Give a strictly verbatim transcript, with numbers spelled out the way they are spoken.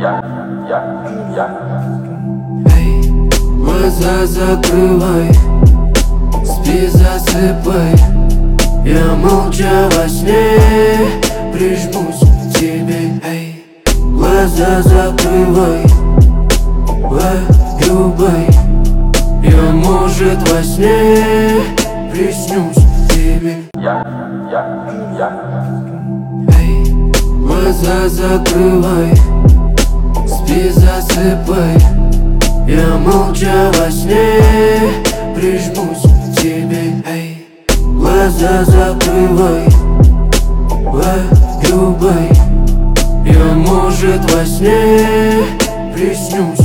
я, я, я. Эй, глаза закрывай, спи, засыпай. Я молча во сне прижмусь к тебе. Эй, глаза закрывай, любой. Я, может, во сне приснюсь тебе. Я, я, я. Эй, глаза закрывай, спи, засыпай. Я молча во сне прижмусь к тебе. Эй, глаза закрывай, любой. Я, может, во сне приснюсь